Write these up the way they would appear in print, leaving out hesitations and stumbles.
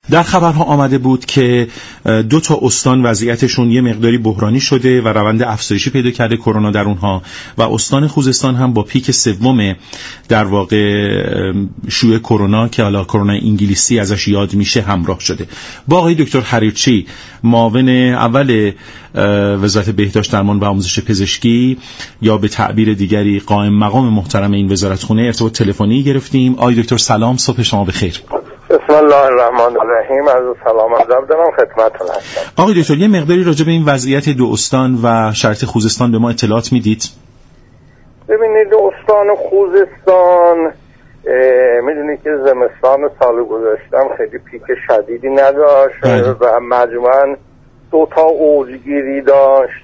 در خبرها آمده بود که 2 تا استان وضعیتشون یه مقداری بحرانی شده و روند افزایشی پیدا کرده کرونا در اونها و استان خوزستان هم با پیک سوم در واقع شیوع کرونا که حالا کرونا انگلیسی ازش یاد میشه همراه شده. با آقای دکتر حریرچی معاون اول وزارت بهداشت درمان و آموزش پزشکی یا به تعبیر دیگری قائم مقام محترم این وزارتخونه ارتباط تلفنی گرفتیم. آقای دکتر سلام، صبح شما بخیر. بسم الله الرحمن الرحیم. عرض سلام ادب دارم خدمتتون هستم. آقای دکتر یه مقداری راجع به این وضعیت 2 استان و شرایط خوزستان به ما اطلاعات میدید؟ ببینید استان خوزستان میدونید که زمستان سال گذشتم خیلی پیک شدیدی نداشت و مجموعاً 2 تا اوجگیری داشت.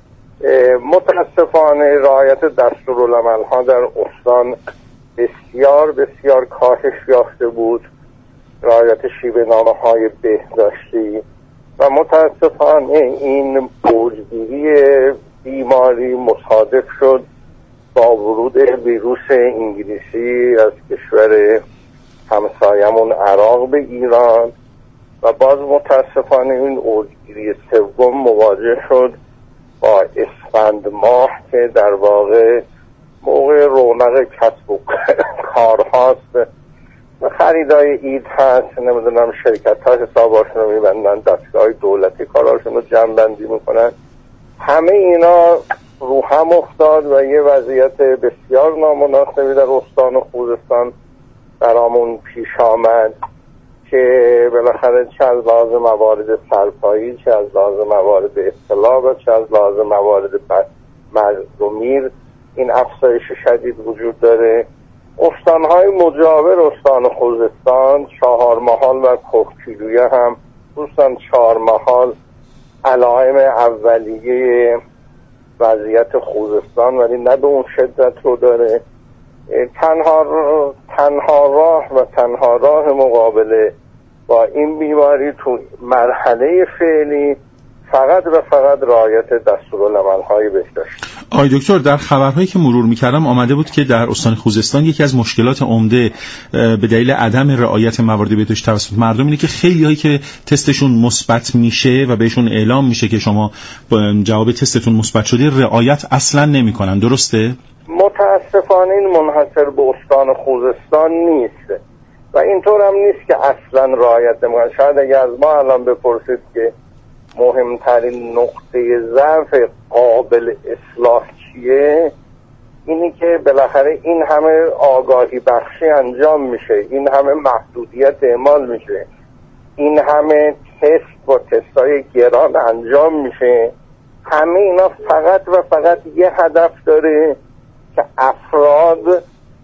متاسفانه رعایت دستورالعمل‌ها در استان بسیار بسیار کاهش یافته بود، رعایت شیوه‌نامه‌های بهداشتی، و متاسفانه این اوجگیری بیماری مصادف شد با ورود ویروس انگلیسی از کشور همسایمون عراق به ایران و باز متاسفانه این اوجگیری سوم مواجه شد با اسفند ماه که در واقع موقع رونق کسب و کارهاست و خریدای عید هست. نمیدونم شرکت ها حساباشون رو میبندن، دستگاه دولتی کاراشون رو جمع بندی میکنن، همه اینا رو هم افتاد و یه وضعیت بسیار نامناسبی در استان خوزستان برامون پیش آمد که بالاخره چه از لحاظ موارد سرپایی، چه از لحاظ موارد اطلاع و چه از لحاظ موارد مرگ و میر این افزایش شدید وجود داره. استانهای مجاور استان خوزستان، چهارمحال و کوهگیلویه هم خصوصا چهارمحال علائم اولیه وضعیت خوزستان ولی نه به اون شدت رو داره. تنها راه مقابله با این بیماری تو مرحله فعلی فقط و فقط رعایت دستورالعمل‌های بهداشتی. آقای دکتر در خبرهایی که مرور می‌کردم آمده بود که در استان خوزستان یکی از مشکلات عمده به دلیل عدم رعایت موارد بهداشت توسط مردم اینه که خیلی‌هایی که تستشون مثبت میشه و بهشون اعلام میشه که شما جواب تستتون مثبت شده رعایت اصلاً نمی‌کنن. درسته؟ متاسفانه این منحصر به استان خوزستان نیست و اینطور هم نیست که اصلاً رعایت نمی‌کنن. شاید اگه از ما الان بپرسید که مهمترین نقطه ضعف قابل اصلاح چیه، اینی که بالاخره این همه آگاهی بخشی انجام میشه، این همه محدودیت اعمال میشه، این همه تست و تستای گران انجام میشه، همه اینا فقط و فقط یه هدف داره که افراد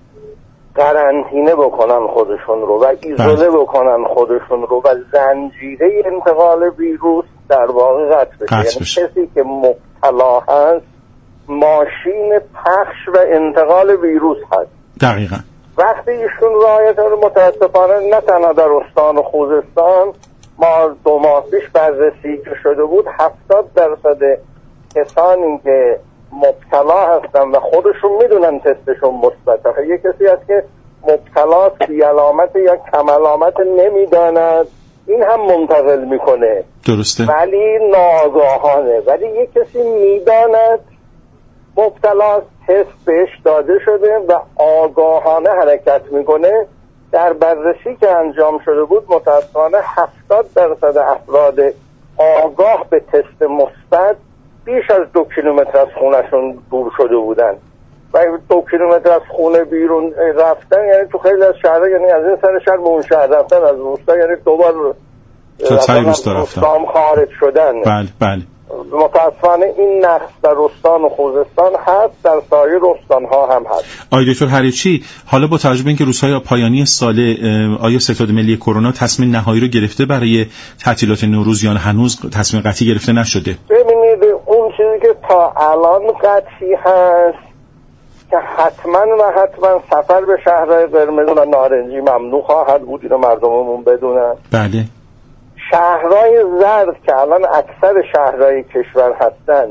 قرنطینه بکنن خودشون رو و ایزوله بکنن خودشون رو و زنجیره انتقال ویروس در واقع قطع بشه. یعنی کسی که مبتلا هست ماشین پخش و انتقال ویروس هست. دقیقاً. وقتی ایشون رعایت رو متاسفانه نه تنها در استان خوزستان، ما 2 ماه پیش بررسی که شده بود 70% کسانی که مبتلا هستن و خودشون میدونن تستشون مثبته، یه کسی هست که مبتلا بی علامت یا کم علامت نمیداند این هم منتقل میکنه. درسته. ولی ناگاهانه. ولی یه کسی میداند مبتلا، تست بهش داده شده و آگاهانه حرکت میکنه. در بررسی که انجام شده بود متاسفانه 70% افراد آگاه به تست مثبت بیش از 2 کیلومتر از خونهشون دور شده بودن و 2 کیلومتر از خونه بیرون رفتن، یعنی تو خیلی از شهرها، یعنی از این سر شهر به اون شهر رفتن، از روستا، یعنی 2 بار روستام خارج شدن. بله. متاسفانه این نقص در استان خوزستان هست، در سایر استانها هم هست. آقای دکتر حریرچی، حالا با توجه به اینکه روزهای پایانی سال آیا ستاد ملی کرونا تصمیم نهایی رو گرفته برای تعطیلات نوروز یا هنوز تصمیم قطعی گرفته نشده؟ ببینید اون چیزی که تا الان قطعی هست که حتما سفر به شهرهای قرمز و نارنجی ممنوع خواهد بود، اینو مردممون بدونن. بله. شهرهای زرد که الان اکثر شهرهای کشور هستن،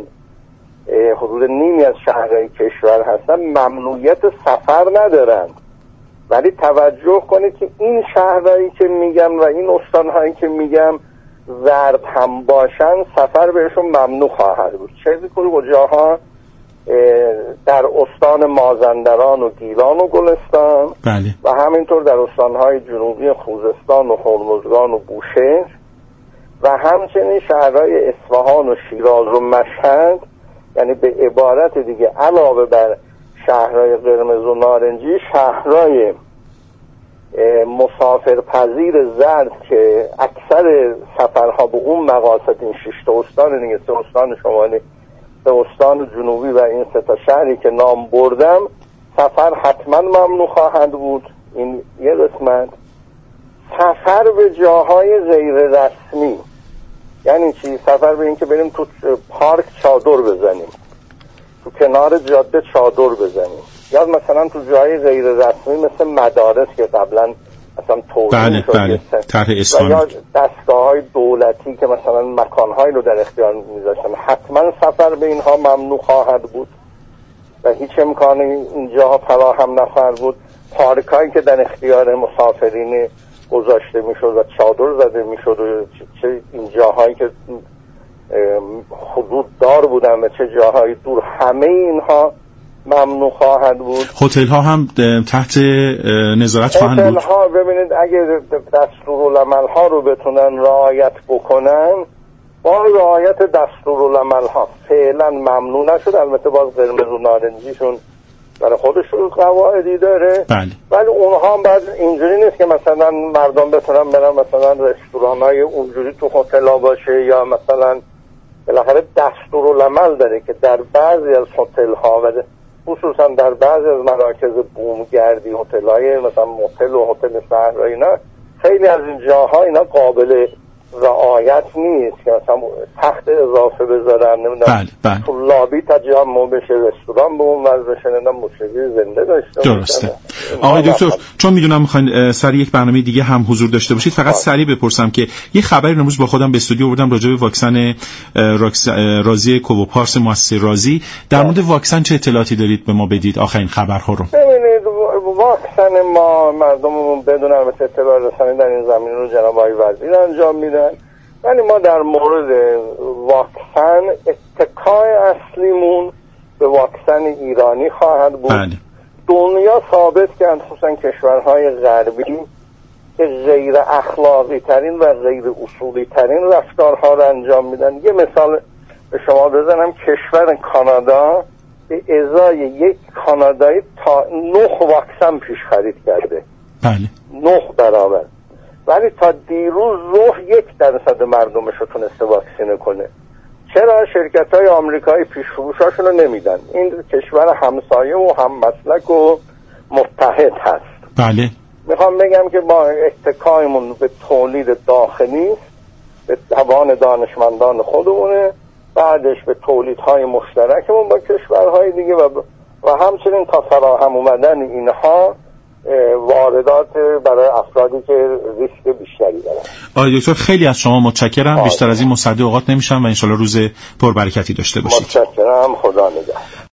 حدود نیمی از شهرهای کشور هستن، ممنوعیت سفر ندارن. ولی توجه کنید که این شهرهایی که میگم و این استانهایی که میگم زرد هم باشن سفر بهشون ممنوع خواهد بود. چه کجاها؟ در استان مازندران و گیلان و گلستان بله. و همینطور در استانهای جنوبی خوزستان و هرمزگان و بوشهر و همچنین شهرهای اصفهان و شیراز و مشهد. یعنی به عبارت دیگه علاوه بر شهرهای قرمز و نارنجی، شهرهای مسافرپذیر زرد که اکثر سفرها به اون مقاصد، این 6 استان دیگه، 3 استان شمالی، 3 استان جنوبی و این 3 شهری که نام بردم، سفر حتما ممنوع خواهد بود. این یه قسمت. سفر به جاهای غیر رسمی یعنی چی؟ سفر به این که بریم تو پارک چادر بزنیم، تو کنار جاده چادر بزنیم، یا مثلا تو جای غیر رسمی مثل مدارس که قبلا مثلا توضیح شد، بله. طرح اسلامی، یا دستگاه‌های دولتی که مثلا مکان‌هایی رو در اختیار می‌ذاشتن، حتما سفر به اینها ممنوع خواهد بود و هیچ امکانی اینجاها فراهم نخواهد بود. پارکایی که در اختیار مسافرین گذاشته میشد و چادر زده میشد و چه این جاهایی که حدود دار بودن و چه جاهای دور، همه اینها ممنوع خواهد بود. هتل ها هم تحت نظارت خواهند بود. هتل ها ببینید اگه دستورالعمل ها رو بتونن رعایت بکنن، با رعایت دستورالعمل ها فعلا ممنوع نشد. البته باز قرمز و نارنجیشون برای خودشون قواعدی داره. بله. ولی اونها هم بعد اینجوری نیست که مثلا مردم بتونن برن مثلا رستوران‌های اونجوری تو هتل‌ها باشه، یا مثلا بالاخره دستورالعمل داره که در بعضی از هتل‌ها و خصوصا در بعضی از مراکز بومگردی، هتل‌های مثلا موتل و هتل صحرایی، اینا خیلی از این جاها اینا قابل رعایت نیست که مثلا تخت اضافه بذارن، نمیدونم تو لابی تجمع بشه، رستوران به اون وضع بشه، نمیدونم موسیقی زنده داشته. درسته. آقای دکتر، چون میدونم میخواین سر یک برنامه دیگه هم حضور داشته باشید، فقط سریع بپرسم که یه خبری امروز با خودم به استودیو آوردم راجع به واکسن رازی کووپارس مؤسسه رازی. در مورد واکسن چه اطلاعاتی دارید به ما بدید؟ آخرین خبرها رو. ببینید واکسن ما مردممون بدون البته اطلاع رسانی در این زمینه رو جناب آقای وزیر انجام میدن، ولی ما در مورد واکسن اتکای اصلیمون به واکسن ایرانی خواهد بود. بله. دنیا ثابت کرد، خصوصا کشورهای غربی، که غیر اخلاقی ترین و غیر اصولی ترین رفتارها رو انجام میدن. یه مثال به شما بزنم، کشور کانادا به ازای یک کانادایی تا 9 واکسن پیش خرید کرده. بله. 9 برابر. ولی تا دیروز ظهر 1% مردمش رو تونسته واکسینه کنه. چرا؟ شرکت‌های آمریکایی پیش‌فروشاشون رو نمیدن. این کشور همسایه و هم مسلک و متحد هست. بله. میخوام بگم که با اتکایمون به تولید داخلی، به توان دانشمندان خودمونه، بعدش به تولیدهای مشترکمون با کشورهای دیگه و همچنین تا فراهم اومدن اینها واردات برای افرادی که ریسک بیشتری دارن. آقای دکتر خیلی از شما متشکرم. بیشتر از این مصدق اوقات نمیشم و انشالله روز پربرکتی داشته باشید. متشکرم. خدا نگهدار.